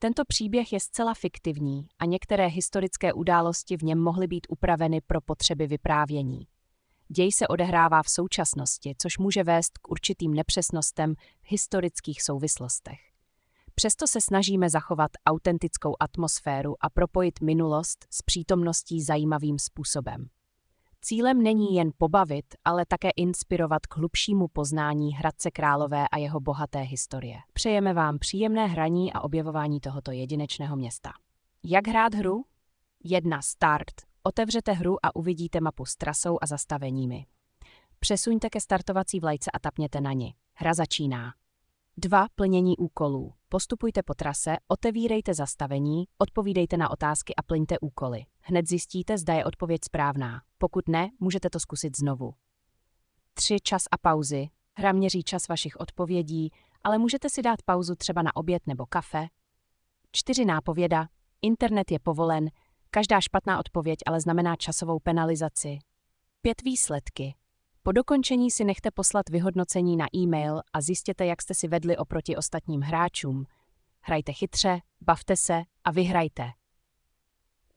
Tento příběh je zcela fiktivní a některé historické události v něm mohly být upraveny pro potřeby vyprávění. Děj se odehrává v současnosti, což může vést k určitým nepřesnostem v historických souvislostech. Přesto se snažíme zachovat autentickou atmosféru a propojit minulost s přítomností zajímavým způsobem. Cílem není jen pobavit, ale také inspirovat k hlubšímu poznání Hradce Králové a jeho bohaté historie. Přejeme vám příjemné hraní a objevování tohoto jedinečného města. Jak hrát hru? 1. Start. Otevřete hru a uvidíte mapu s trasou a zastaveními. Přesuňte ke startovací vlajce a tapněte na ni. Hra začíná. 2. Plnění úkolů. Postupujte po trase, otevírejte zastavení, odpovídejte na otázky a plňte úkoly. Hned zjistíte, zda je odpověď správná. Pokud ne, můžete to zkusit znovu. 3. Čas a pauzy. Hra měří čas vašich odpovědí, ale můžete si dát pauzu třeba na oběd nebo kafe. 4. Nápověda. Internet je povolen, každá špatná odpověď ale znamená časovou penalizaci. 5. Výsledky. Po dokončení si nechte poslat vyhodnocení na e-mail a zjistěte, jak jste si vedli oproti ostatním hráčům. Hrajte chytře, bavte se a vyhrajte.